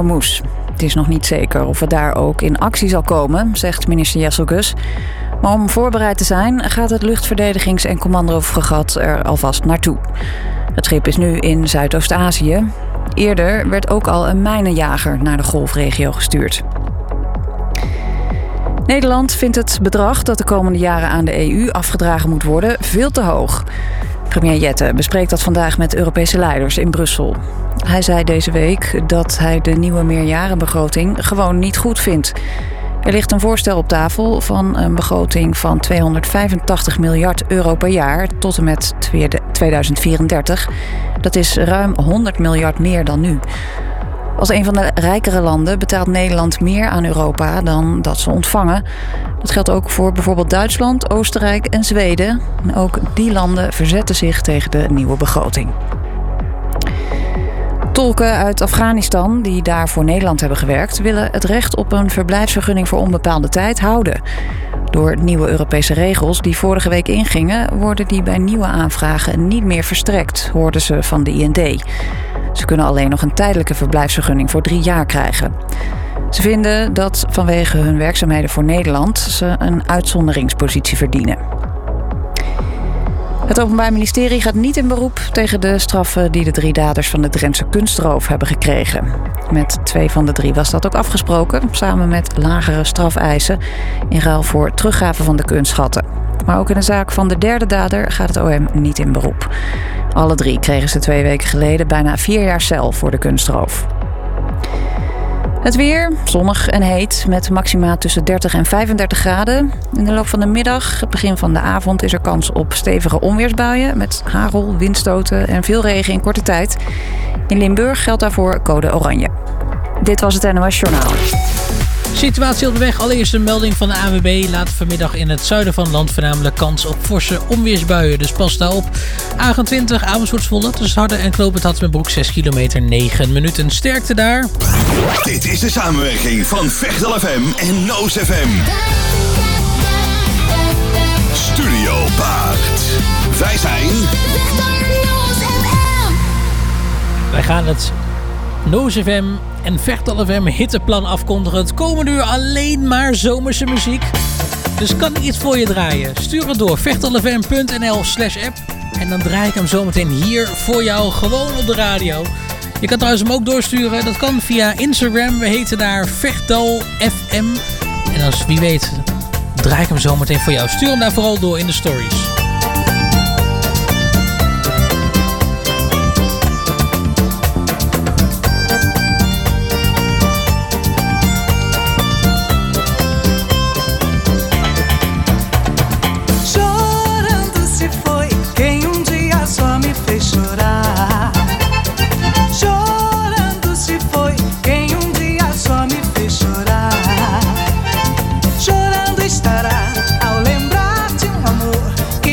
Hormuz. Het is nog niet zeker of het daar ook in actie zal komen, zegt minister Jesselgus. Maar om voorbereid te zijn gaat het luchtverdedigings- en commandofregat er alvast naartoe. Het schip is nu in Zuidoost-Azië. Eerder werd ook al een mijnenjager naar de golfregio gestuurd. Nederland vindt het bedrag dat de komende jaren aan de EU afgedragen moet worden veel te hoog. Premier Jette bespreekt dat vandaag met Europese leiders in Brussel. Hij zei deze week dat hij de nieuwe meerjarenbegroting gewoon niet goed vindt. Er ligt een voorstel op tafel van een begroting van 285 miljard euro per jaar tot en met 2034. Dat is ruim 100 miljard meer dan nu. Als een van de rijkere landen betaalt Nederland meer aan Europa dan dat ze ontvangen. Dat geldt ook voor bijvoorbeeld Duitsland, Oostenrijk en Zweden. Ook die landen verzetten zich tegen de nieuwe begroting. Tolken uit Afghanistan die daar voor Nederland hebben gewerkt, willen het recht op een verblijfsvergunning voor onbepaalde tijd houden. Door nieuwe Europese regels die vorige week ingingen, worden die bij nieuwe aanvragen niet meer verstrekt, hoorden ze van de IND. Ze kunnen alleen nog een tijdelijke verblijfsvergunning voor 3 jaar krijgen. Ze vinden dat vanwege hun werkzaamheden voor Nederland ze een uitzonderingspositie verdienen. Het Openbaar Ministerie gaat niet in beroep tegen de straffen die de 3 daders van de Drentse kunstroof hebben gekregen. Met 2 van de 3 was dat ook afgesproken, samen met lagere strafeisen in ruil voor teruggave van de kunstschatten. Maar ook in de zaak van de 3e dader gaat het OM niet in beroep. Alle 3 kregen ze 2 weken geleden bijna 4 jaar cel voor de kunstroof. Het weer, zonnig en heet, met maxima tussen 30 en 35 graden. In de loop van de middag, het begin van de avond, is er kans op stevige onweersbuien met hagel, windstoten en veel regen in korte tijd. In Limburg geldt daarvoor code oranje. Dit was het NOS Journaal. Situatie op de weg. Allereerst een melding van de ANWB. Laat vanmiddag in het zuiden van het land voornamelijk kans op forse onweersbuien. Dus pas daarop. A20 Amersfoort-Zwolle tussen Harden en Knoopend Hattemerbroek 6 kilometer 9 minuten. Sterkte daar. Dit is de samenwerking van Vechtal FM en Noos FM. Studio Baard. Wij zijn... Wij gaan het Noos FM en Vechtal FM hitteplan afkondigen. Het komende uur alleen maar zomerse muziek. Dus kan ik iets voor je draaien? Stuur het door vechtalfm.nl/app. En dan draai ik hem zometeen hier voor jou gewoon op de radio. Je kan trouwens hem ook doorsturen. Dat kan via Instagram. We heten daar Vechtal FM. En als wie weet draai ik hem zometeen voor jou. Stuur hem daar vooral door in de stories. Estará ao lembrar de um amor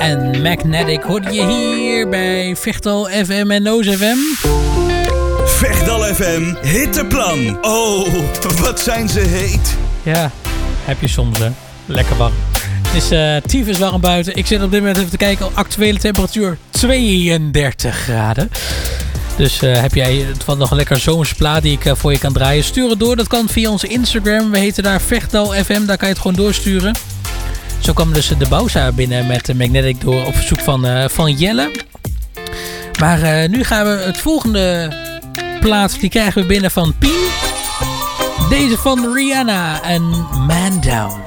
en Magnetic hoorde je hier bij Vechtal FM en Noos FM. Vechtal FM Hitteplan. Oh, wat zijn ze heet. Ja, heb je soms hè. Lekker warm. Het is tyfus warm buiten. Ik zit op dit moment even te kijken. Actuele temperatuur 32 graden. Dus heb jij van nog een lekker zomerse plaat die ik voor je kan draaien. Stuur het door. Dat kan via onze Instagram. We heten daar Vechtal FM. Daar kan je het gewoon doorsturen. Zo kwam dus de Bouwza binnen met Magnetic door op verzoek van Jelle. Maar nu gaan we het volgende plaat. Die krijgen we binnen van Pien. Deze van Rihanna en Man Down.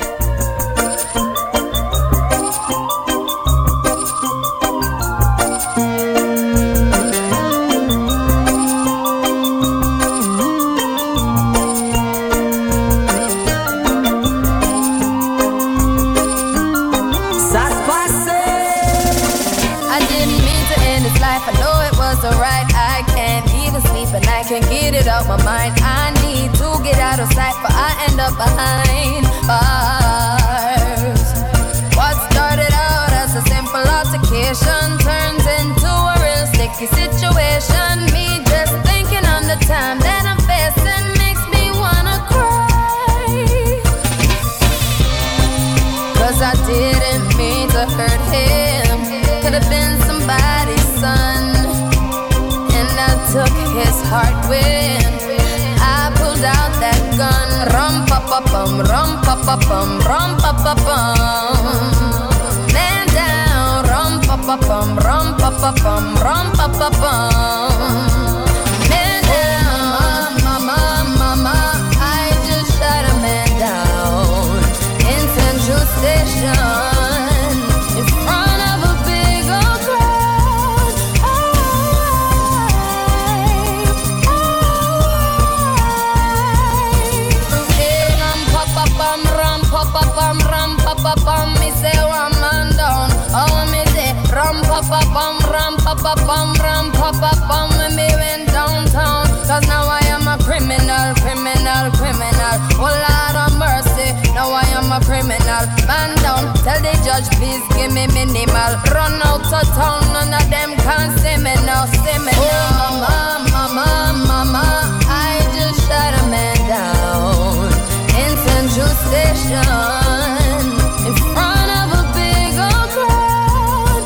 Can't get it out my mind. I need to get out of sight, but I end up behind bars. What started out as a simple altercation turns into a real sticky situation. Me just thinking on the time that I'm facing makes me wanna cry. 'Cause I didn't mean to hurt him. Could have been somebody's son. Took his heart when I pulled out that gun. Rum pa pa pum, rum pa pa pum, rum pa pa pum. Man down, rum pa pa pum, rum pa pa pum, rum pa pa pum. Man down, mama, mama, I just shot a man down in Central Station. Bum, when me went downtown. 'Cause now I am a criminal. Oh Lord of mercy, now I am a criminal. Man down, tell the judge please give me minimal. Run out of town, none of them can see me now, Oh mama, mama, I just shot a man down in Central Station in front of a big old crowd.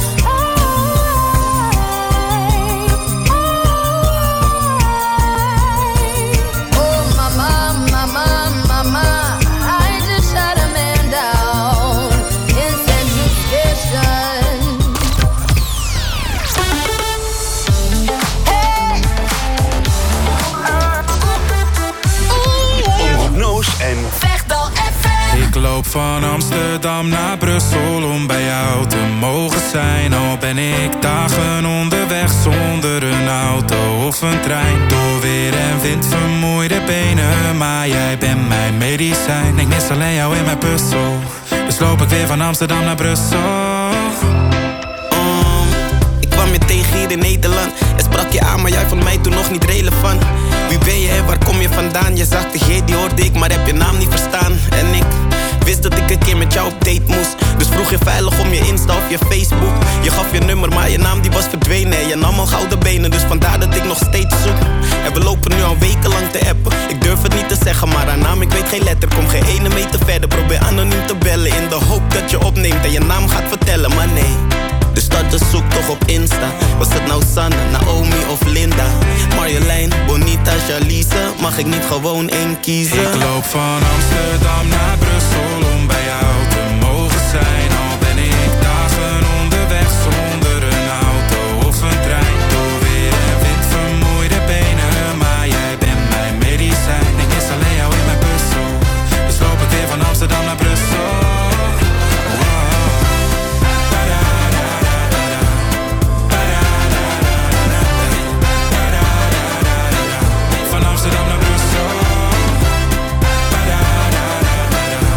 Oh mama, I just shot a man down in Central Station. Hey. Omroep Noos en Vechtal FM. Ik loop van Amsterdam naar Brussel om bij jou te mogen zijn. Al ben ik dagen onderweg zonder een auto of een trein. Door weer en wind vermoeide benen, maar jij bent mijn medicijn. Ik mis alleen jou in mijn puzzel, dus loop ik weer van Amsterdam naar Brussel. Ik kwam je tegen hier in Nederland en sprak je aan, maar jij vond mij toen nog niet relevant. Wie ben je en waar kom je vandaan? Je zag de G, die hoorde ik, maar heb je naam niet verstaan. En ik wist dat ik een keer met jou op date moest, dus vroeg je veilig om je Insta of je Facebook. Je gaf je nummer, maar je naam die was verdwenen. En je nam al gouden benen, dus vandaar dat ik nog steeds zoek. En we lopen nu al wekenlang te appen. Ik durf het niet te zeggen, maar haar naam, ik weet geen letter. Kom geen ene meter verder, probeer anoniem te bellen in de hoop dat je opneemt en je naam gaat vertellen, maar nee. Dus start de zoektocht op Insta. Was het nou Sanne, Naomi of Linda? Marjolein, Bonita, Jalise, mag ik niet gewoon één kiezen? Ik loop van Amsterdam naar Brussel om bij jou te mogen zijn. Al ben ik dagen onderweg zonder een auto of een trein. Door weer en wind vermoeide benen, maar jij bent mijn medicijn. Ik mis alleen jou in mijn puzzel, dus loop ik weer van Amsterdam naar Brussel. Van Amsterdam naar Brussel.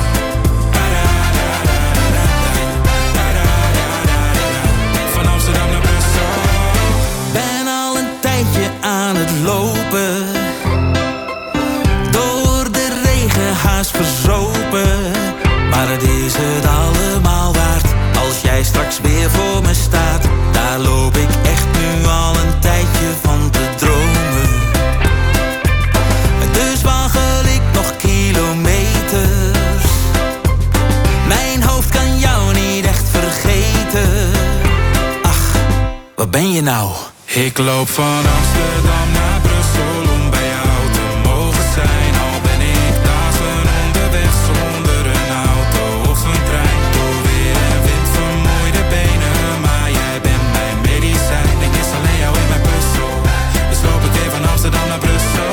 waar ben je nou? Ik loop van Amsterdam naar Brussel om bij jou te mogen zijn. Al ben ik dagen onderweg zonder een auto of een trein. Door weer en wind vermoeide benen, maar jij bent mijn medicijn. Ik mis alleen jou in mijn puzzel, dus loop ik weer van Amsterdam naar Brussel.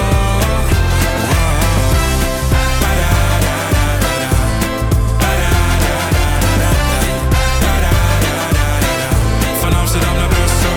Van Amsterdam naar Brussel.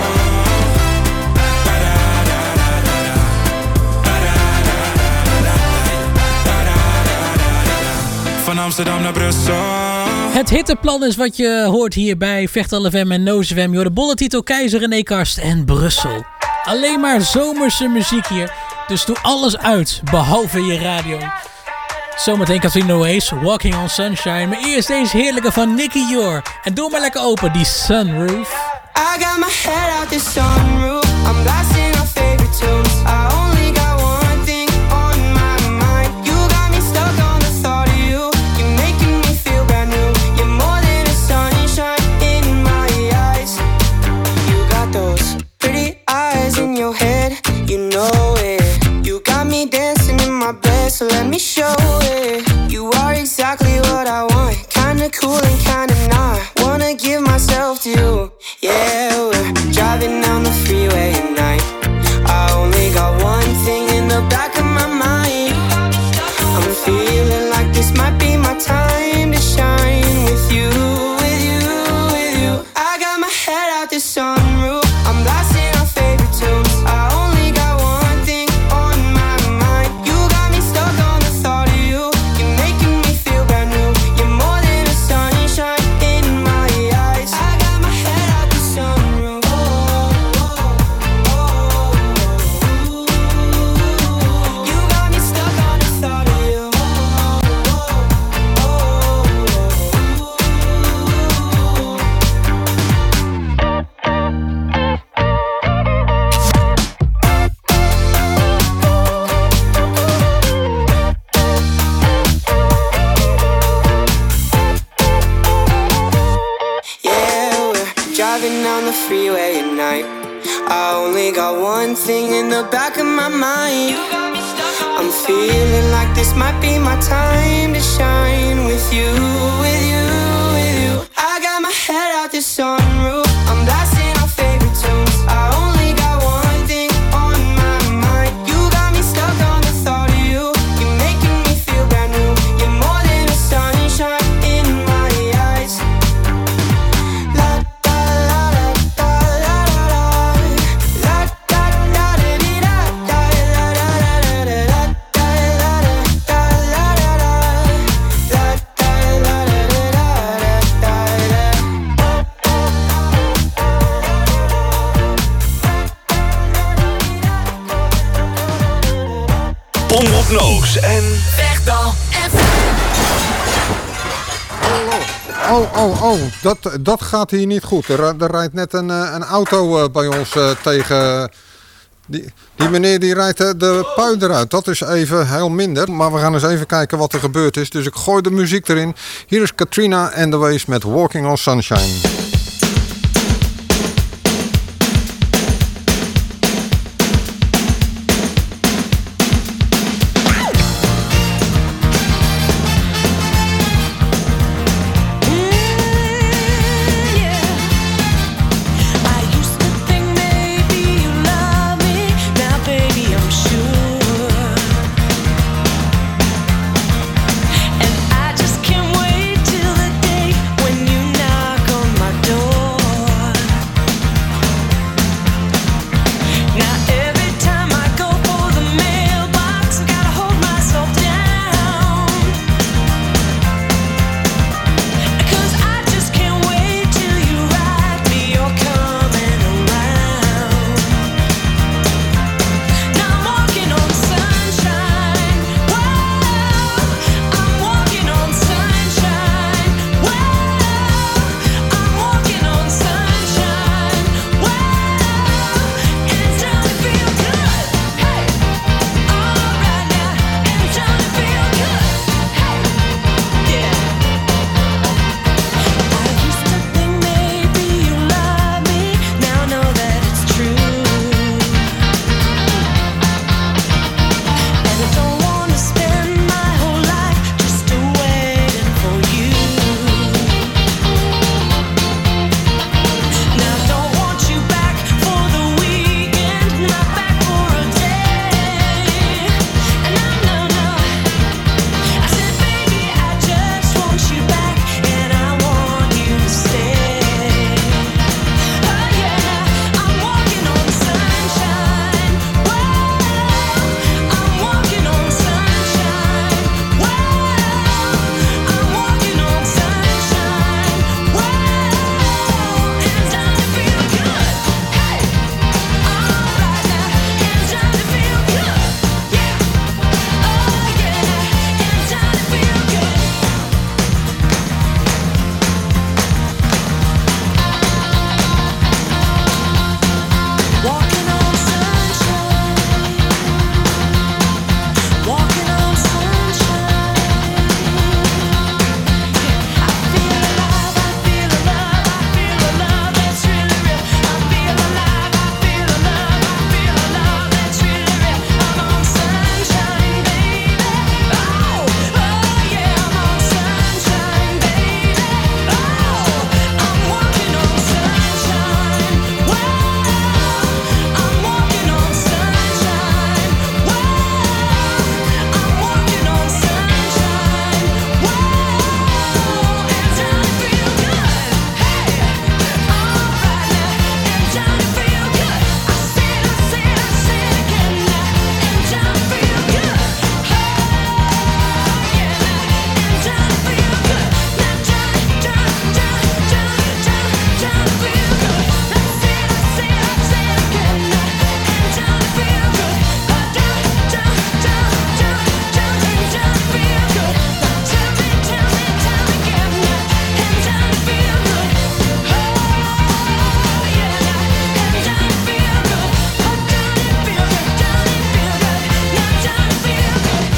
Van Amsterdam naar Brussel. Het hitteplan is wat je hoort hier bij Vechtal FM en Noos FM. Je hoort de bolletitel Keizer, René Karst en Brussel. Alleen maar zomerse muziek hier. Dus doe alles uit, behalve je radio. Zometeen Katrina Oasis, Walking on Sunshine. Maar eerst deze heerlijke van Nicky Jor. En doe maar lekker open, die Sunroof. I got my head out the sunroof. I'm blasting our favorite tunes. I only got one thing on my mind. You got me stuck on the thought of you. You're making me feel brand new. You're more than a sunshine in my eyes. You got those pretty eyes in your head. You know it. You got me dancing in my bed, so let me show it. You are exactly what I want. Kinda cool and kinda not. Wanna give myself to you. Yeah, we're driving down the freeway at night. I only got one thing in the back of my mind. I'm feeling like this might be my time to shine with you, with you, with you. I got my head out the sunroof. I'm blasting our favorite tunes. I only got one thing on my mind. You got me stuck on the thought of you. You're making me feel brand new. You're more than a sunshine in my eyes. I got my head out the sunroof. You got me stuck on the thought of you. Yeah, we're driving down the freeway at night. I only got one thing in the back of my mind. I'm feeling like this might be my time to shine with you, with you, with you. I got my head out the sunroof. I'm blasting our favorite tunes. I only got one thing on my mind. You got me stuck on the thought of you. You're making me feel brand new. You're more than a sunshine in my eyes. La da la da da la da da. La da da da dee da da la da da da da la da la da da la da da. La da la da da da Omroep Noos en Vechtal Oh, dat gaat hier niet goed. Er rijdt net een auto bij ons tegen. Die meneer die rijdt de pui eruit. Dat is even heel minder. Maar we gaan eens even kijken wat er gebeurd is. Dus ik gooi de muziek erin. Hier is Katrina and the Waves met Walking on Sunshine. And I just can't wait till the day when you knock on my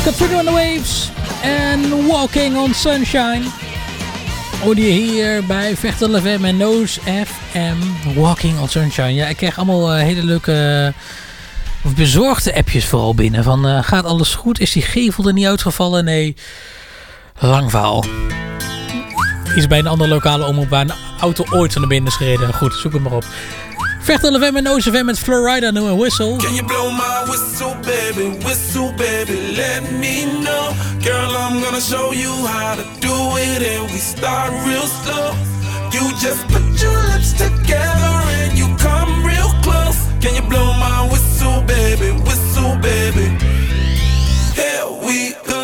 Katrina on the Waves en Walking on Sunshine. Hoorde je hier bij Vechtel FM en Noos FM. Walking on Sunshine. Ja, ik kreeg allemaal hele leuke of bezorgde appjes vooral binnen. Van gaat alles goed? Is die gevel er niet uitgevallen? Nee, lang verhaal. Is bij een andere lokale omroep waar een auto ooit van de binnen is gereden. Goed, zoek het maar op. Vechtel FM en Noos FM met Florida nu een whistle. Can you blow my whistle baby, let me know. Girl, I'm gonna show you how to do it and we start real slow. You just put your lips together and you come real close. Can you blow my whistle baby, here we go.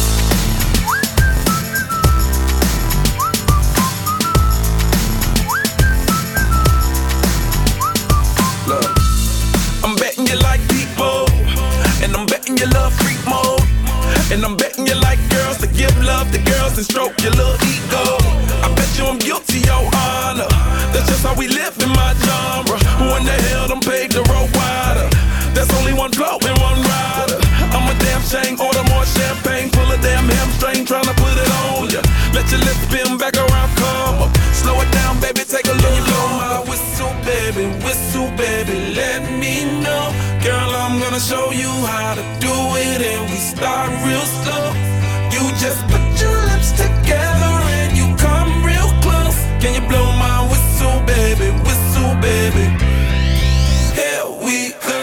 Look, I'm betting you like people, and I'm betting you love freak mode, and I'm betting you like girls to give love to girls and stroke your little ego. I bet you I'm guilty, your honor. That's just how we live in my genre. Who in the hell done paved the road wider? There's only one blow and one rider. I'm a damn shame, order more champagne, pull a damn hamstring, tryna put it on ya. Let your lips spin back around, come up. Slow it down, baby, take a look. You blow my whistle, baby, let me know. Girl, I'm gonna show you how to do it and we start real slow. You just put your lips together and you come real close. Can you blow my whistle, baby, here we go.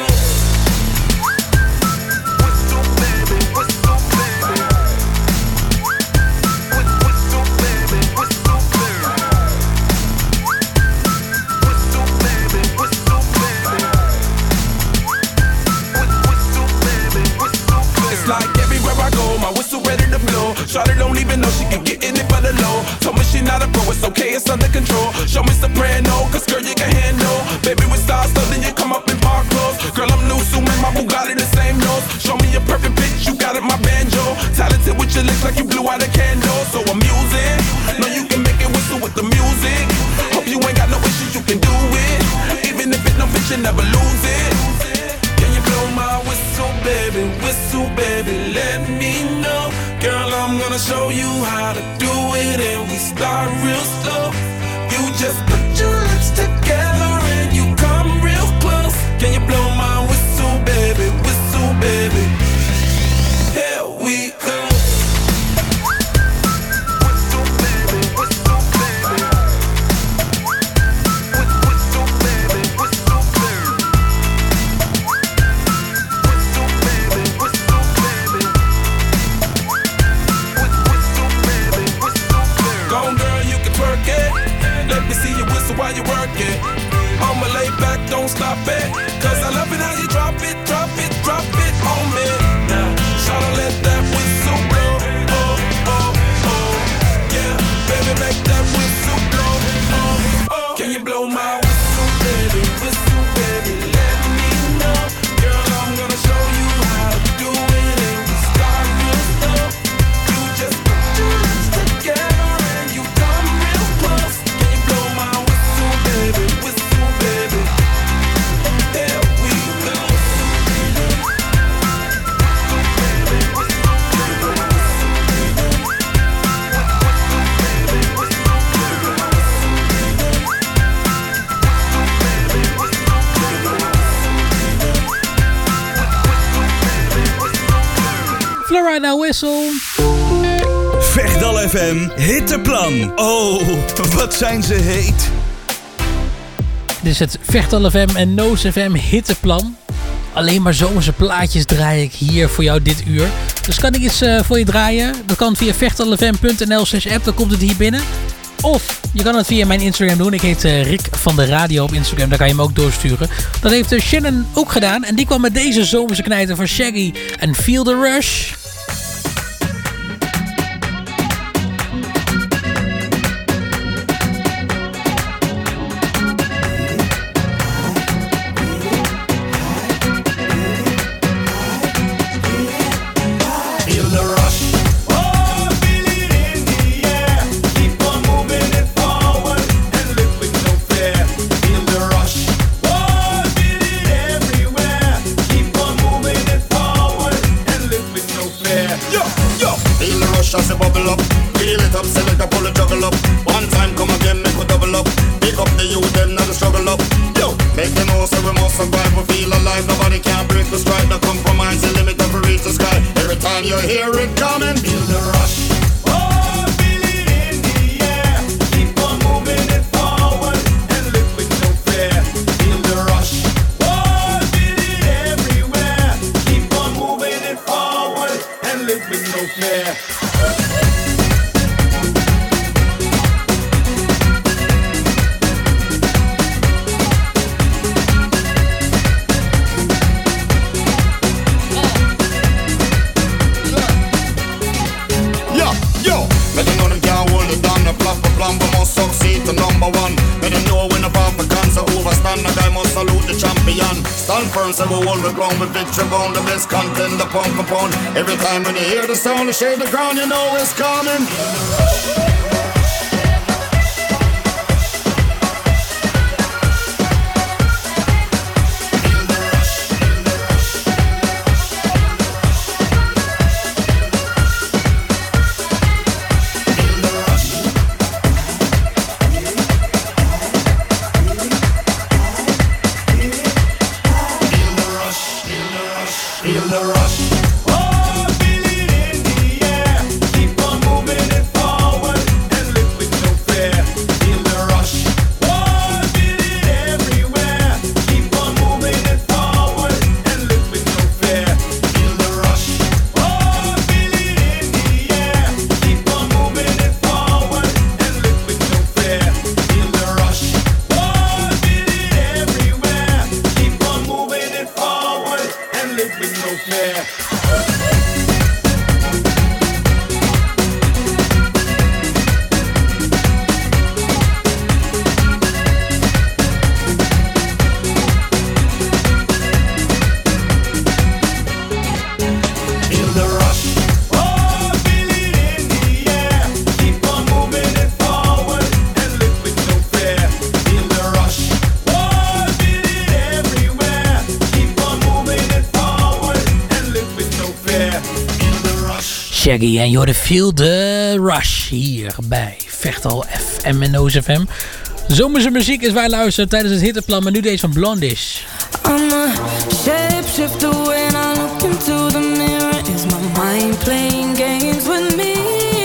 Shawty don't even know she can get in it for the low. Told me she not a pro, it's okay, it's under control. Show me soprano, cause girl you can handle. Baby with stars, so then you come up in park clothes. Girl I'm new, so man, my Bugatti the same nose. Show me a perfect pitch, you got it, my banjo. Talented with your lips like you blew out a candle. So I'm using, know you can make it whistle with the music. Hope you ain't got no issues, you can do it. Even if it don't fit, you never lose it. Can you blow my whistle, baby, let me know. Girl, I'm gonna show you how to do it and we start real slow. You just put your lips together and you come real close. Can you blow my whistle, baby, here we go. While you work it, I'ma lay back, don't stop it. Cause I love it how you drop it on me. Now, shout out, let that whistle blow. Oh, yeah, baby, make that whistle blow. Oh, can you blow my whistle, baby, let me know. Girl, I'm gonna show you how to do it and we start real slow. You just put your lips together and you come real close. Can you blow my whistle, baby, here we go. Florida Whistle. Vechtal FM Hitteplan. Oh, wat zijn ze heet. Dit is het Vechtal FM en Noos FM Hitteplan. Alleen maar zomerse plaatjes draai ik hier voor jou dit uur. Dus kan ik iets voor je draaien? Dat kan via vechtalfm.nl/app, dan komt het hier binnen. Of je kan het via mijn Instagram doen. Ik heet Rick van de Radio op Instagram. Daar kan je hem ook doorsturen. Dat heeft Shannon ook gedaan. En die kwam met deze zomerse knijter van Shaggy en Feel the Rush. No the struggle up. Yo, make them know so we must survive. We feel alive, nobody can break the stride. No compromise, the limit of reach the sky. Every time you hear it coming, feel the rush. Oh, feel it in the air. Keep on moving it forward and live with no fear. Feel the rush. Oh, feel it everywhere. Keep on moving it forward and live with no fear. We must succeed to number one. Let them know when the Africans are overstand. The guy must salute the champion. Stand firm, say we hold the ground with victory bound. The best content, the punk compound. Every time when you hear the sound, the shade the ground, you know it's coming. Shaggy en Jordan Feel the Rush hier bij Vechtal FM en OZFM. Zomerse muziek is waar luisteren tijdens het hitteplan, maar nu deze van Blondish. I'm a shapeshifter when I look into the mirror. Is my mind playing games with me?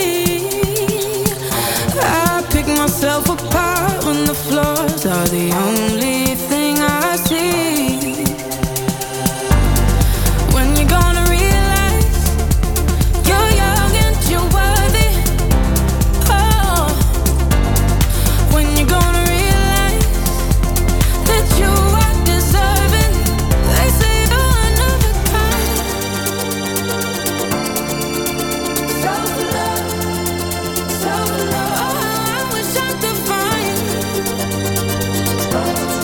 I pick myself apart when the flaws are the only thing I see. When you gonna realize you're young and you're worthy? Oh, when you gonna realize that you are deserving? They say you're one of a kind. Self-love, self-love. Oh, I wish I could find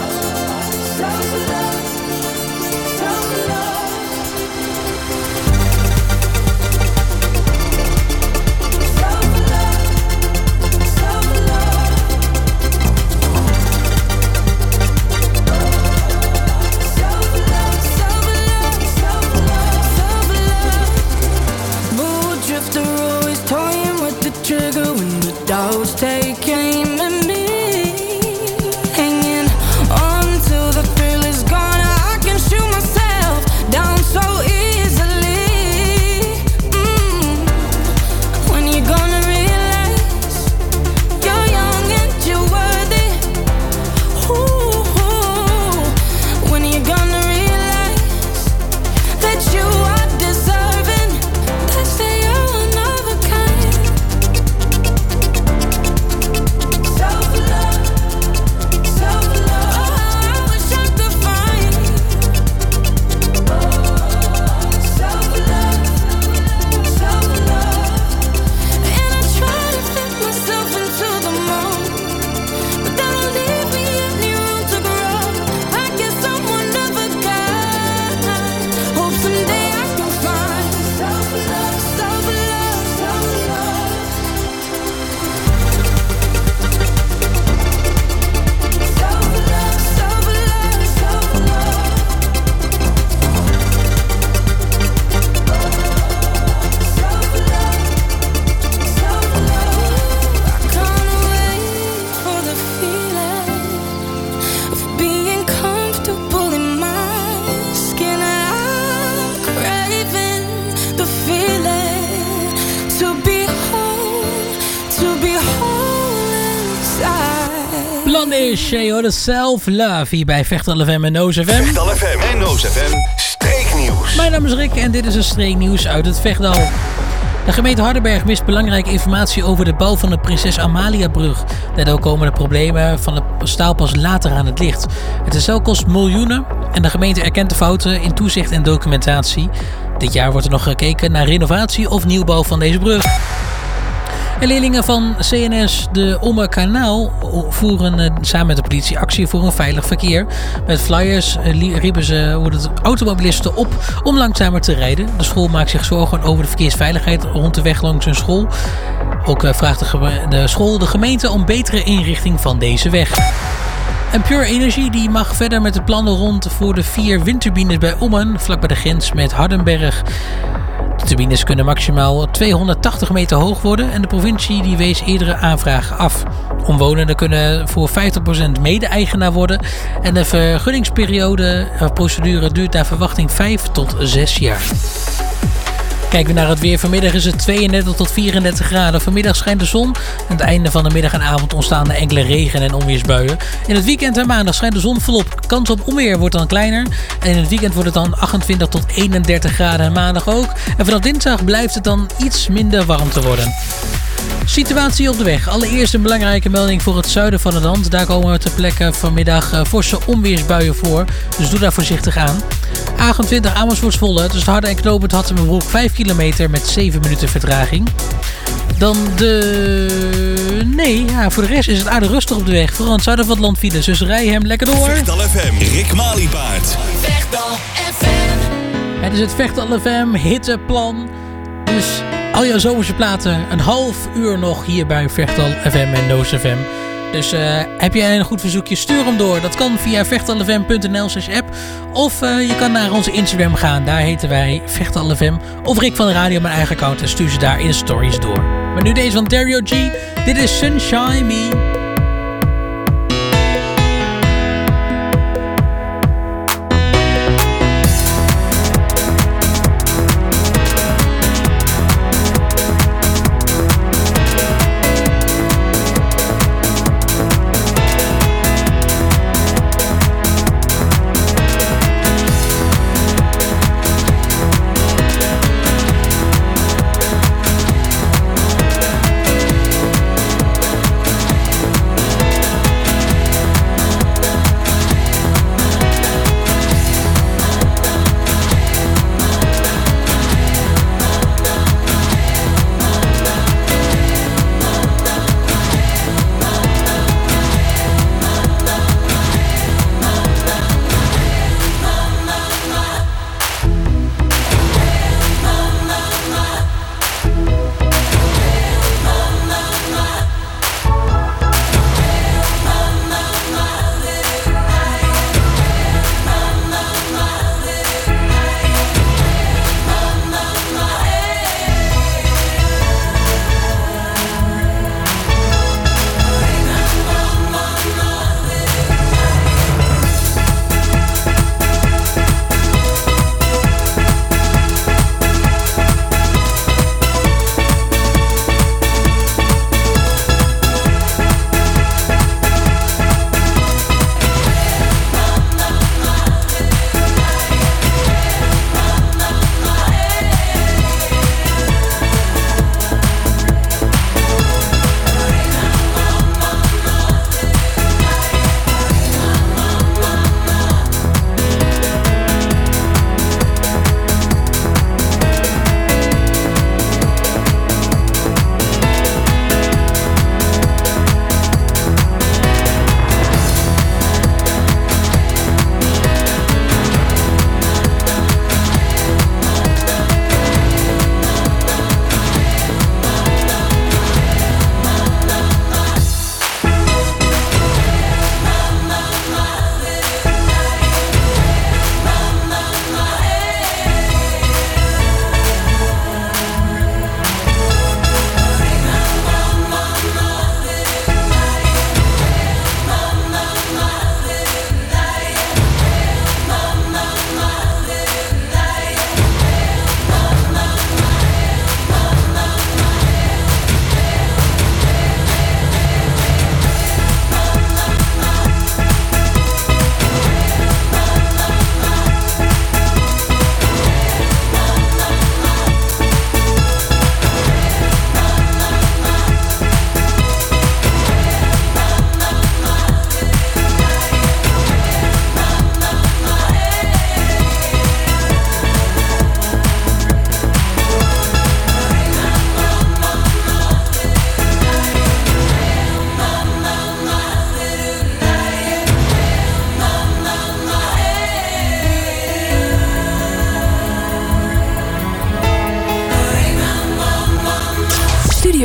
Alicia, hoor, Self-Love hier bij Vechtal FM en Noos FM. Vechtal FM en Noos FM, streeknieuws. Mijn naam is Rick en dit is een streeknieuws uit het Vechtdal. De gemeente Hardenberg mist belangrijke informatie over de bouw van de Prinses Amaliabrug. Daardoor komen de problemen van de staal pas later aan het licht. Het herstel kost miljoenen en de gemeente erkent de fouten in toezicht en documentatie. Dit jaar wordt er nog gekeken naar renovatie of nieuwbouw van deze brug. En leerlingen van CNS de Omme Kanaal voeren samen met de politie actie voor een veilig verkeer. Met flyers riepen ze automobilisten op om langzamer te rijden. De school maakt zich zorgen over de verkeersveiligheid rond de weg langs hun school. Ook vraagt de school de gemeente om betere inrichting van deze weg. En Pure Energy die mag verder met de plannen rond voor de 4 windturbines bij Ommen, vlak bij de grens met Hardenberg. De turbines kunnen maximaal 280 meter hoog worden en de provincie die wees eerdere aanvragen af. Omwonenden kunnen voor 50% mede-eigenaar worden en de vergunningsprocedure duurt naar verwachting 5 tot 6 jaar. Kijken we naar het weer. Vanmiddag is het 32 tot 34 graden. Vanmiddag schijnt de zon. Aan het einde van de middag en avond ontstaan er enkele regen- en onweersbuien. In het weekend en maandag schijnt de zon volop. Kans op onweer wordt dan kleiner. En in het weekend wordt het dan 28 tot 31 graden en maandag ook. En vanaf dinsdag blijft het dan iets minder warm te worden. Situatie op de weg. Allereerst een belangrijke melding voor het zuiden van het land. Daar komen ter plekke vanmiddag forse onweersbuien voor. Dus doe daar voorzichtig aan. A28 Amersfoort-Zwolle. Tussen het Harde en knooppunt Hattemerbroek 5 kilometer met 7 minuten vertraging. Dan voor de rest is het aardig rustig op de weg. Vooral in het zuiden van het land files. Dus rij hem lekker door. Vechtal FM, Rick Maliepaard. Vechtal FM. Het is het Vechtal FM hitteplan. Dus al jouw zomerse platen een half uur nog hier bij Vechtal FM en Noos FM. Dus heb jij een goed verzoekje, stuur hem door. Dat kan via vechtalfm.nl/app. Of je kan naar onze Instagram gaan. Daar heten wij Vechtal FM. Of Rick van de Radio, mijn eigen account. En stuur ze daar in de stories door. Maar nu deze van Dario G. Dit is Sunshine Me.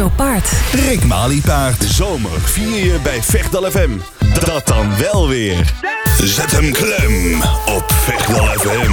jouw paard? Rick Maliepaard. Zomer vier je bij Vechtal FM. Dat dan wel weer. Zet hem klem op Vechtal FM.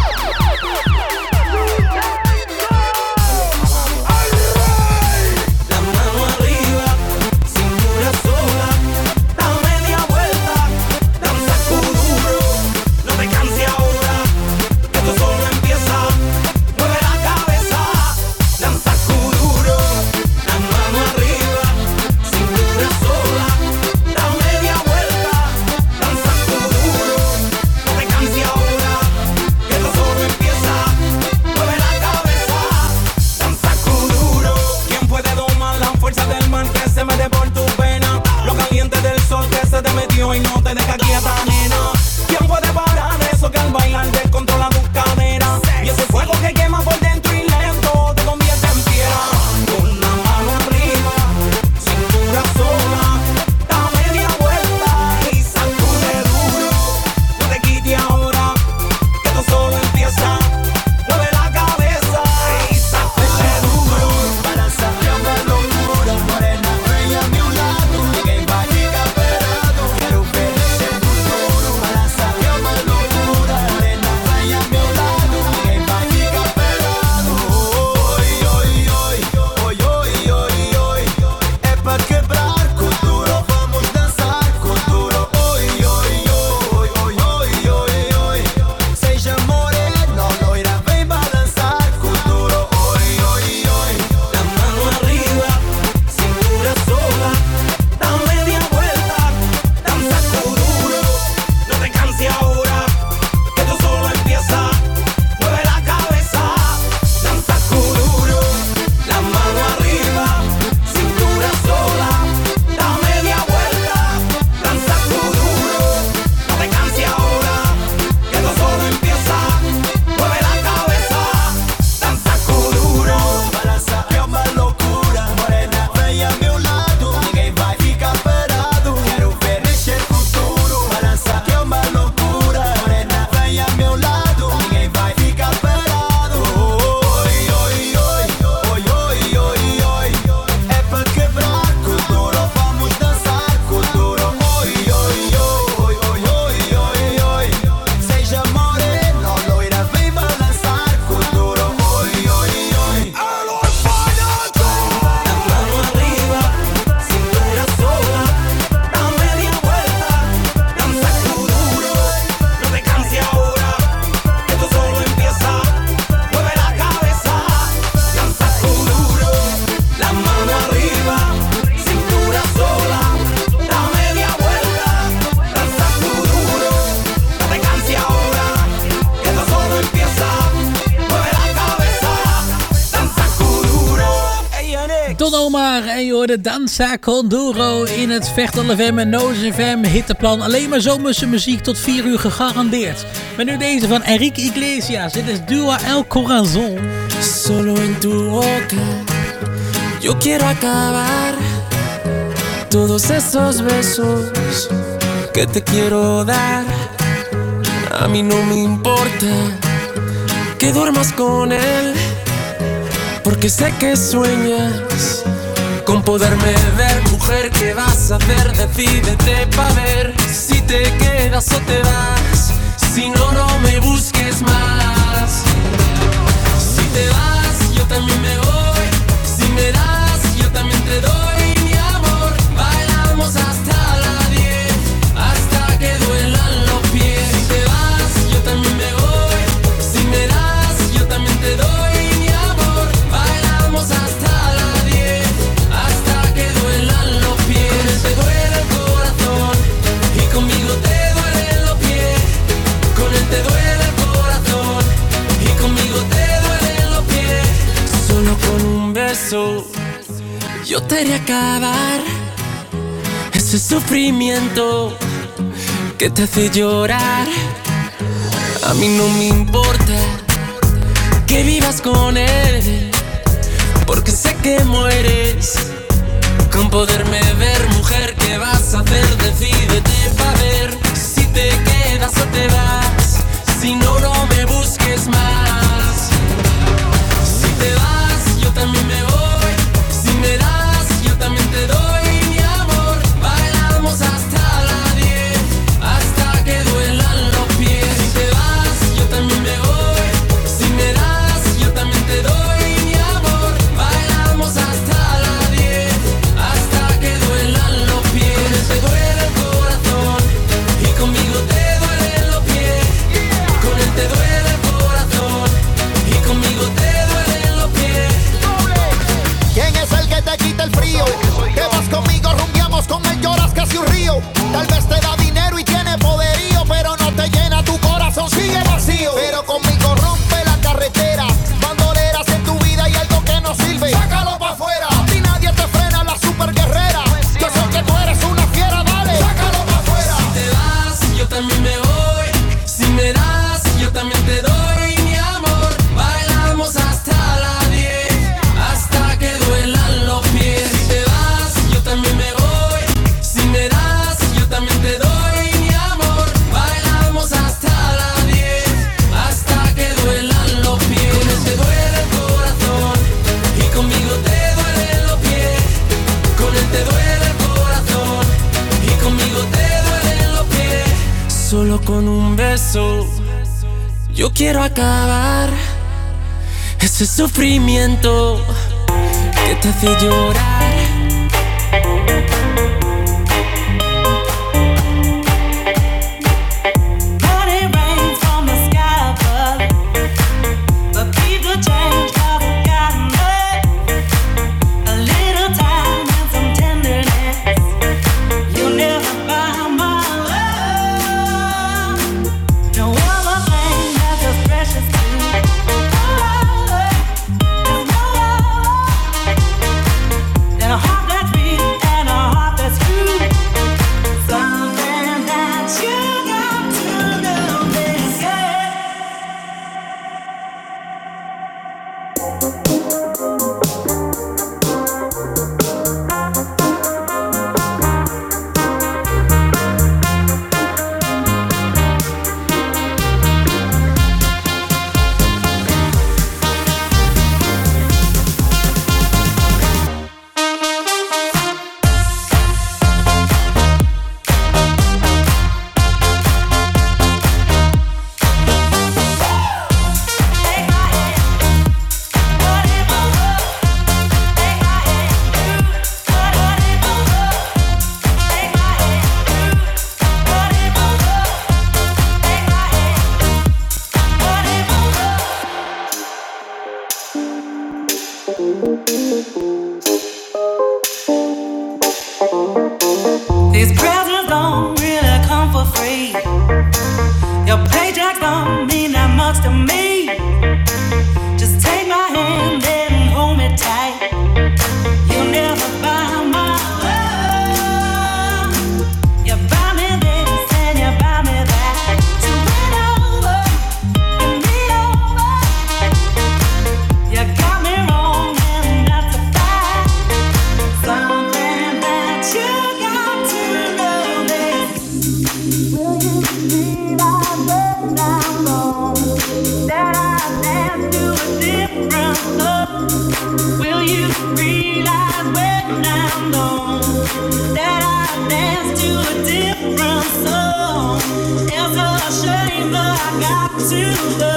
Y no te deja quieta, nena. ¿Quién puede parar eso que al bailar descontrola tus caderas? Y ese fuego que quema por dentro y lento te convierte en piedra. Con la mano arriba, cintura sola, da media vuelta y sacude duro. No te quites ahora, que esto solo empieza. Mueve la cabeza y sacude duro. Para sacar una locura, morena, bella a mi lado. Ninguém vai ficar esperando. Quero ver esse futuro. Para sacar uma loucura, morena, bella a meu lado. Ninguém vai ficar esperando. Oi, oi, oi, oi, oi, oi, oi. É pra quebrar com duro, vamos dançar com duro. Oi, oi, oi, oi, oi, oi, oi. Seja morena, loira, vem balançar com duro. Oi, oi, oi. La mano arriba, cintura sola, da media vuelta, danza duro. No te canses ahora, que esto solo empieza. Mueve la cabeza, danza duro. La mano arriba, cintura sola, da media vuelta, danza duro. No te canses ahora, que esto solo empieza. Mueve la cabeza, danza duro. Balança é uma loucura, morena, vem a meu lado. Ninguém vai ficar parado. Quero ver mexer com tudo. Balança é uma loucura, morena, vem a meu lado. Ninguém vai ficar parado. Oi, oi, oi, oi, oi, oi, oi. É pra quebrar com duro, vamos dançar com duro. Oi, oi, oi, oi, oi, oi, oi. Seja morena, loira, vem balançar com duro. Oi, oi, oi. La mano arriba, cintura sola, da media vuelta, danza duro. No te canses ahora, que esto solo empieza. Mueve la cabeza, danza duro. La mano arriba, cintura sola, da media vuelta, danza duro. No te canses ahora, que esto solo empieza. Mueve la cabeza, danza duro. Hey, Yannick. Don Omar en je hoorde Danza con Duro in het Vechtal FM en Noos FM hitteplan. Alleen maar zomerse muziek tot 4 uur gegarandeerd. Maar nu deze van Enrique Iglesias. Dit is Dua El Corazón. Solo en tu boca yo quiero acabar todos esos besos que te quiero dar. A mí no me importa que duermas con él, porque sé que sueñas con poderme ver. Mujer, ¿qué vas a hacer? Decídete pa' ver si te quedas o te vas. Si no, no me busques más. Si te vas, yo también me voy. Si me das, yo también te doy. Mi amor, bailamos hasta las 10, hasta que duelan los pies. Si te vas, yo también me voy. Si me das, yo también te doy. Mi amor, bailamos hasta las 10, hasta que duelan los pies. Te duele el corazón y conmigo te duelen los pies. Con él te duele el corazón y conmigo te duelen los pies. Solo con un beso yo te haré acabar ese sufrimiento que te hace llorar. A mí no me importa que vivas con él, porque sé que mueres con poderme ver. Mujer, ¿qué vas a hacer? Decídete pa' ver si te quedas o te vas. Si no, no me busques más. Si te vas, yo también me voy. Si me das, te duele el corazón y conmigo te duelen los pies. ¿Quién es el que te quita el frío? Te vas conmigo, rumbiamos con él, lloras casi un río. Tal vez te da dinero y tiene poderío, pero no te llena tu corazón, sigue vacío. Pero conmigo rompe la carretera, bandoleras en tu vida y algo que no sirve, sácalo pa' afuera. Si nadie te frena, la super guerrera. Yo sé que tú eres una fiera, dale, sácalo pa' afuera. Si te vas, yo también me voy. Si me das, yo también te doy, mi amor. Bailamos hasta las 10, hasta que duelan los pies. Si te vas, yo también me voy. Si me das, yo también te doy, mi amor. Bailamos hasta las 10, hasta que duelan los pies. Con él te duele el corazón y conmigo te duelen los pies. Con él te duele el corazón y conmigo te duelen los pies. Solo con un beso yo quiero acabar ese sufrimiento que te hace llorar. Money rains from the sky above, but people change 'cause I've gotten a little time and some tenderness. You never buy my love. No other thing that's as precious to me. There's no love than a heart that's beat and a heart that's true. Something that you got to know, they say. These presents don't really come for free. Your paychecks don't mean that much to me. Just take my hand and hold me tight. You'll never buy my love. You buy me this and you buy me that. So win over, win me over. You got me wrong and that's a fact. Something that you got to know this. Will you realize when I'm gone that I dance to a different song? Will you realize when I'm gone that I dance to a different song? It's a shame, but I got to go.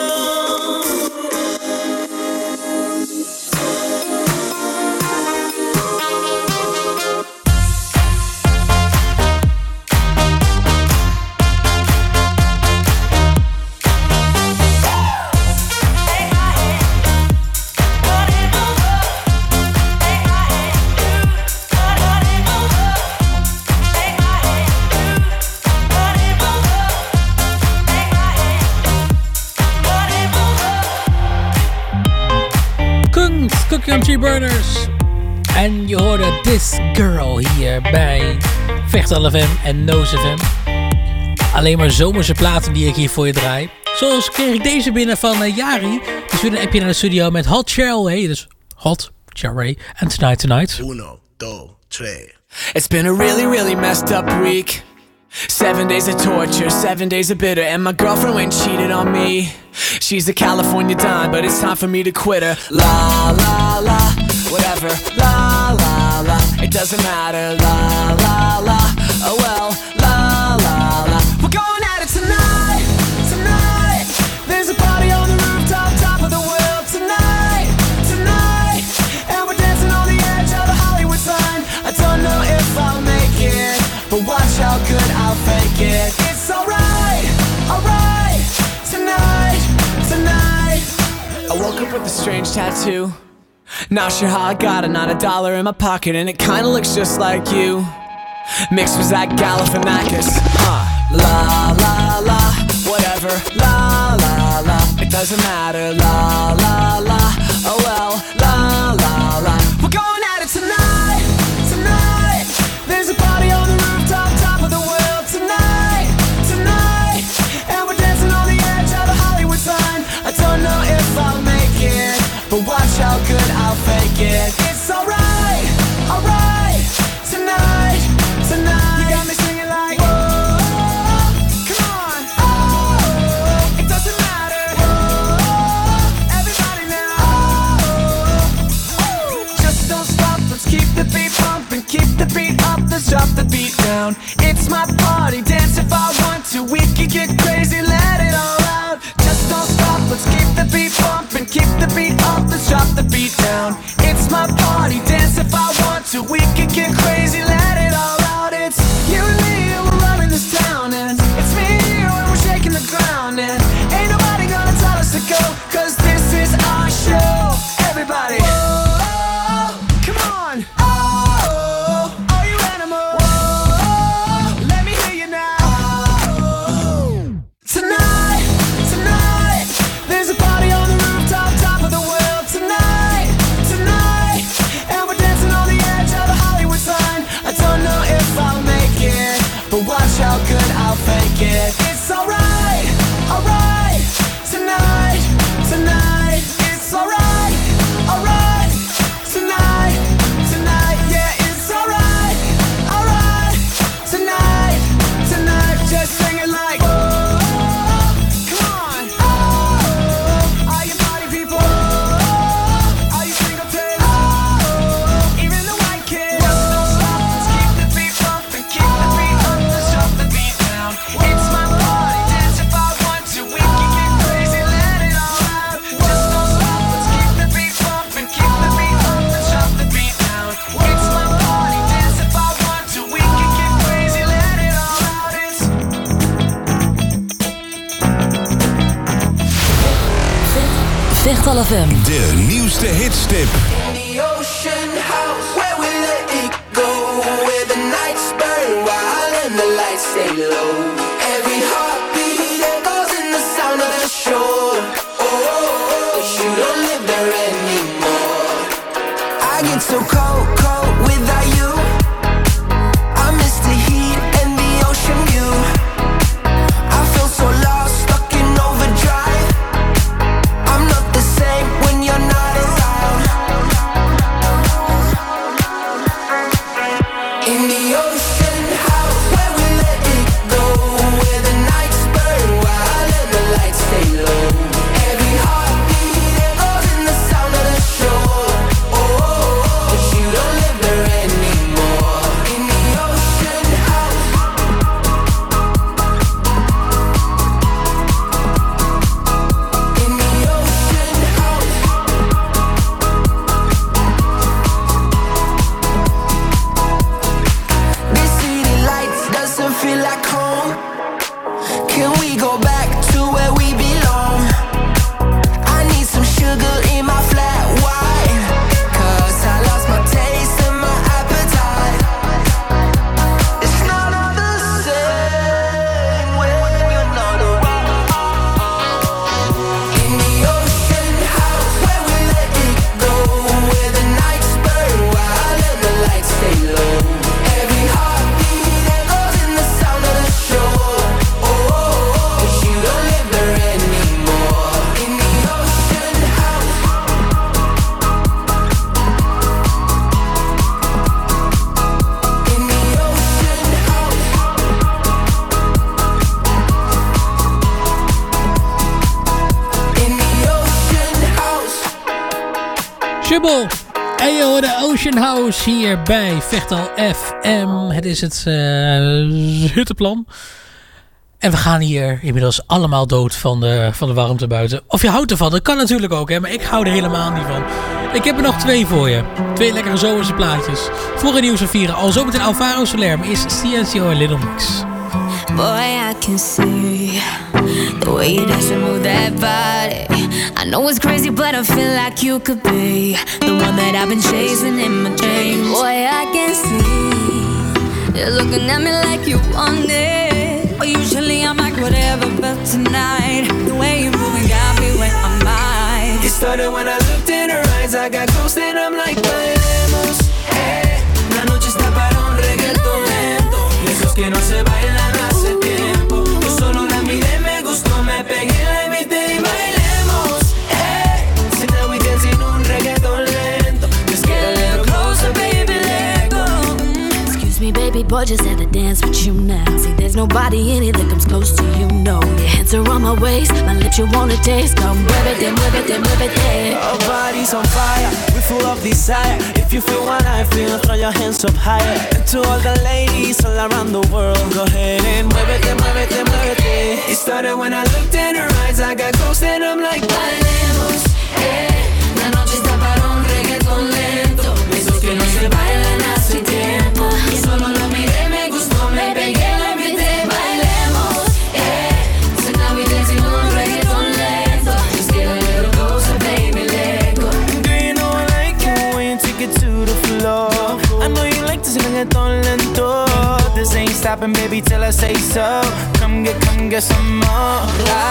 Country Burners. En je hoorde This Girl hier bij Vechtal FM en Noos FM. Alleen maar zomerse platen die ik hier voor je draai. Zoals kreeg ik deze binnen van Yari. Dus weer een appje naar de studio met Hot Cheryl. Hey, dus Hot Cheryl en Tonight Tonight. 1, 2, 3. It's been a really, really messed up week. 7 days of torture, 7 days of bitter. And my girlfriend went and cheated on me. She's a California dime, but it's time for me to quit her. La, la, la, whatever. La, la, la, it doesn't matter. La, la, la, oh well. La, la, la, we're going at it tonight, tonight. There's a party on the rooftop, top of the world tonight, tonight. And we're dancing on the edge of the Hollywood sign. I don't know if I'll make it, but watch how good I'll fake it. It's alright, alright. Tonight woke up with a strange tattoo. Not sure how I got it, not $1 in my pocket, and it kinda looks just like you. Mixed with Zach Galifianakis. La la la, whatever. La la la, it doesn't matter. La la la, oh well. La la la, we're going at it tonight, tonight. There's a party on the rooftop, top of the world tonight, tonight. And we're dancing on the edge of the Hollywood sign. I don't know if I'll make it, but watch how good I'll fake it. It's alright, alright. Tonight, tonight. You got me singing like, whoa, come on, oh, it doesn't matter, whoa, everybody now, oh, just don't stop, let's keep the beat pumping, keep the beat up, let's drop the beat down. It's my party, dance if I want to, we can get crazy, let it all out. Just don't stop, let's keep the beat pumping, keep the beat up, let's drop the beat down. It's my party, dance if I want to, we can get crazy, let it all out. It's you and me, and we're running this town, and it's me and you, and we're shaking the ground, and ain't nobody gonna tell us to go, cause this is our show. Everybody, whoa, come on, oh, are you animal? Whoa, let me hear you now. Tonight, tonight, there's a party on the rooftop, top of the world tonight, tonight, and we're dancing on the edge of the Hollywood sign. I don't know if I'll make it, but watch how good I'll fake it. It's alright, alright, tonight, tonight. It's alright, alright, tonight, tonight. Yeah, it's alright, alright, tonight, tonight. Just sing it like, whoa, come on, oh, are you party people? Oh, are you singletons? Oh, even the white kids. Just don't stop, let's keep the beat pumping, keep the beat up, let's drop the beat down. It's my party, dance if I want to, we can get crazy, let it all out. Just don't stop, let's keep the beat pumping, keep the beat up, let's drop the beat down. It's my party, dance if I want to, we can get crazy, let it all out. It's Vechtal FM. De nieuwste hitstip. In the ocean house, where we let it go, where the nights burn wild and the lights stay low. Every heartbeat echoes in the sound of the shore. Oh, you don't live there anymore. I get so cold, cold without you. I miss the heat and the ocean view. I feel so lost, stuck in overdrive. I'm not the same when you're not around. In the ocean house, where we let it go, where the nights burn wild and the lights stay low. Every heartbeat echoes in the sound of the shore. Oh, but you don't live there anymore. In the ocean house. In the ocean house. This city lights doesn't feel like home. Can we go back to where we belong? I need some sugar in my flat white, cause I lost my taste and my appetite. It's not all the same when you're not around. In the ocean house, where we let it go, where the nights burn wild and the lights stay low. Every heartbeat echoes in the sound of the shore. Oh, but you don't live there anymore. In the ocean house. In the ocean house. In the ocean house. Shubbel. En je hoorde Ocean House hier bij Vechtal FM. Het is het hitteplan. En we gaan hier inmiddels allemaal dood van de warmte buiten. Of je houdt ervan, dat kan natuurlijk ook, hè, maar ik hou er helemaal niet van. Ik heb er nog 2 voor je. 2 lekkere zomerse plaatjes. Voor een nieuws vieren. Al zometeen Alvaro Soler is Ciencio en Little Mix. Boy, I can see the way you dance and move that body. I know it's crazy, but I feel like you could be the one that I've been chasing in my dreams. Boy, I can see you're looking at me like you want it. But usually I'm like whatever, but tonight the way you're moving got me where I'm at. It started when I looked in her eyes. I got close and I'm like, bailemos. Hey, la noche está para un reggaetón lento. Esos que no se bailan hace tiempo. Yo solo la miré, me gustó, me pegué, la invité y bailemos. Hey, so now we dancing un reggaetón lento. Just get a little closer, baby, let go. Excuse me, baby boy, just had to dance with you now. See, there's nobody in it that comes close to you, no. Your hands are on my waist, my lips you wanna taste. Come muévete, muévete, muévete. Our bodies on fire, we're full of desire. If you feel what I feel, throw your hands up higher. And to all the ladies all around the world, go ahead and muévete, muévete, muévete. It started when I looked in her eyes. I got close and I'm like, bailemos, la noche está para un reggaetón lento. Esos que no se bailan hace tiempo. Y solo la miré, me gustó, me pegué, la invité, bailemos. So now we dancing un reggaetón lento. Just get a little closer, baby, let go. Girl, you know I like it when you take it to the floor. I know you like this reggaetón lento. This ain't stopping, baby, till I say so. Come get some more.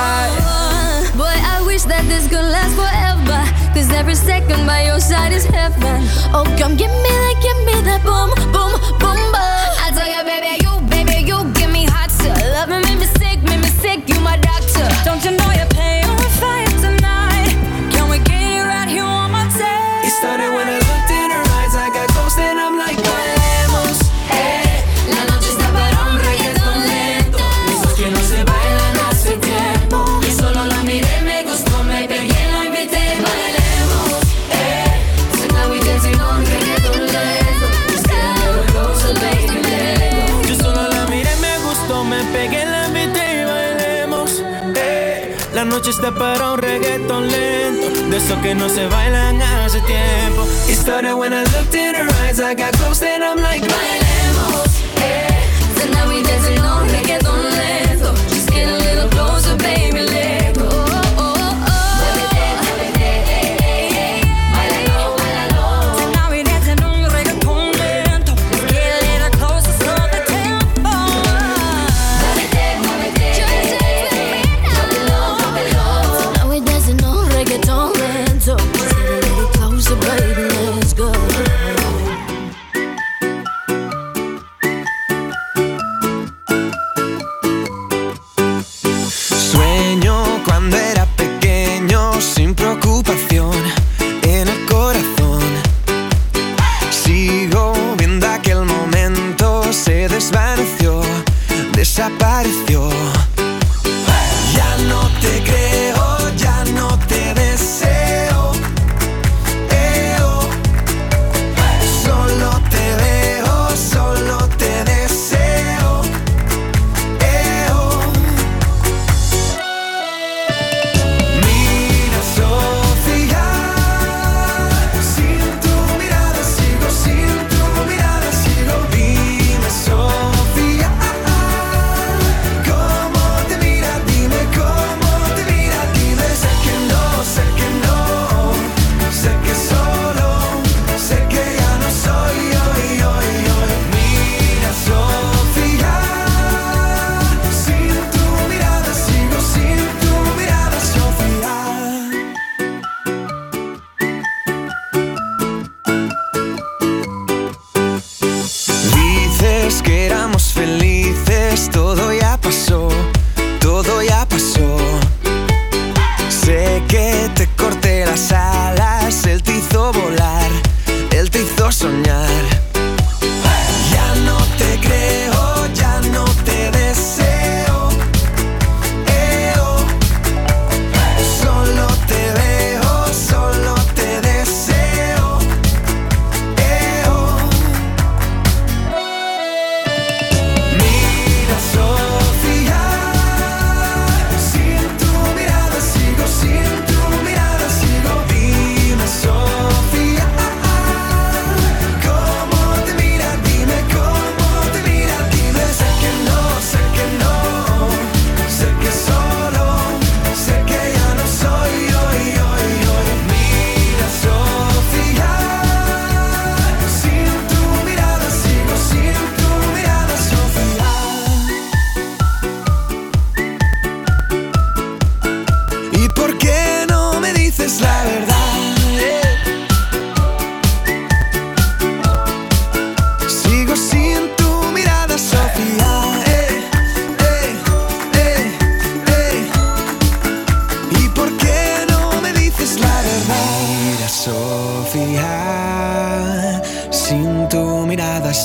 Boy, I wish that this could last forever. Cause every second by your side is heaven. Oh, come give me that boom, boom, boom, boom. I tell you, baby, you give me hot still. Love me, make me sick, you my doctor. Don't you know you're playing with fire tonight? Can we get it right here on my day? It started when I looked in her eyes. I got close and I'm like, bailemos. La noche está para un reggaetón lento. Esos que no se bailan hace tiempo. Y solo la miré, me gustó, me pegué, la invité, bailemos. So now we dancing on reggaetón lento. Just get a little closer, baby, let go. Yo solo la miré, me gustó, me pegué, la invité y bailemos. La noche está para un reggaetón lento. De esos que no se bailan hace tiempo. It started when I looked in her eyes. I got close and I'm like, bailemos. So now we dancing on reggaetón lento. Just get a little closer, baby, let go. So now we dancing on reggaetón lento. Just get a little closer, slow the tempo. So now we dancing on reggaetón lento. Just get a little closer, baby, let's go.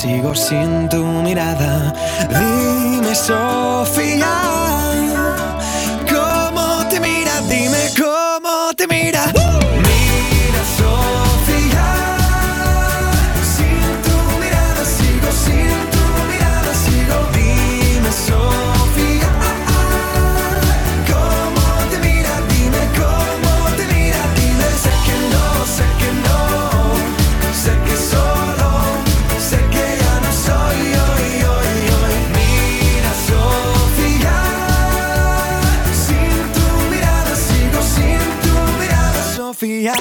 sigo sin tu mirada. Dime, Sofía, ¿cómo te mira? Dime cómo te mira. Mira, Sofía, sin tu mirada sigo, sin tu mirada sigo. Dime, Sofía, ¿cómo te mira? Dime cómo te mira. Dime, sé que no, sé que no, sé que solo, sé que ya no soy hoy. Mira, Sofía, sin tu mirada sigo, sin tu mirada, Sofía.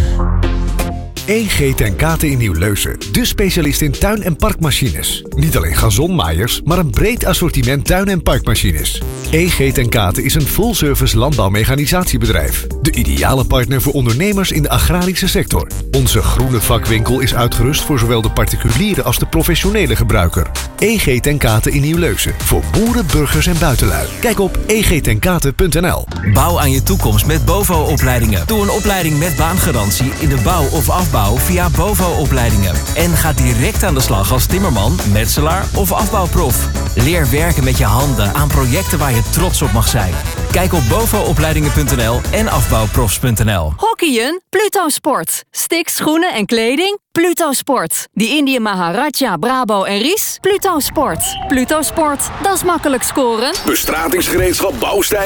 EG ten Kate in Nieuw-Leusen. De specialist in tuin- en parkmachines. Niet alleen gazonmaaiers, maar een breed assortiment tuin- en parkmachines. EG ten Kate is een full-service landbouwmechanisatiebedrijf. De ideale partner voor ondernemers in de agrarische sector. Onze groene vakwinkel is uitgerust voor zowel de particuliere als de professionele gebruiker. EG ten Kate in Nieuw-Leusen. Voor boeren, burgers en buitenlui. Kijk op egtenkate.nl. Bouw aan je toekomst met BOVO-opleidingen. Doe een opleiding met baangarantie in de bouw of afbouw via BOVO-opleidingen. En ga direct aan de slag als timmerman, metselaar of afbouwprof. Leer werken met je handen aan projecten waar je trots op mag zijn. Kijk op bovoopleidingen.nl en afbouwprofs.nl. Hockeyen? Pluto Sport. Sticks, schoenen en kleding? Pluto Sport. Die Indië Maharaja, Brabo en Ries? Pluto Sport. Pluto Sport, dat is makkelijk scoren. Bestratingsgereedschap Bouwstijl